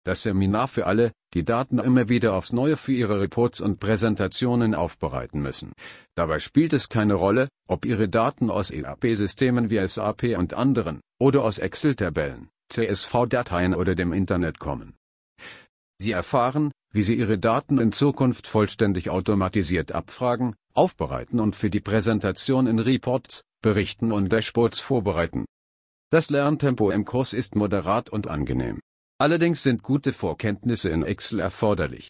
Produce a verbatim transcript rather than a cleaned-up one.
Das Seminar für alle, die Daten immer wieder aufs Neue für ihre Reports und Präsentationen aufbereiten müssen. Dabei spielt es keine Rolle, ob Ihre Daten aus E R P-Systemen wie S A P und anderen, oder aus Excel-Tabellen, C S V-Dateien oder dem Internet kommen. Sie erfahren, wie Sie Ihre Daten in Zukunft vollständig automatisiert abfragen, aufbereiten und für die Präsentation in Reports, Berichten und Dashboards vorbereiten. Das Lerntempo im Kurs ist moderat und angenehm. Allerdings sind gute Vorkenntnisse in Excel erforderlich.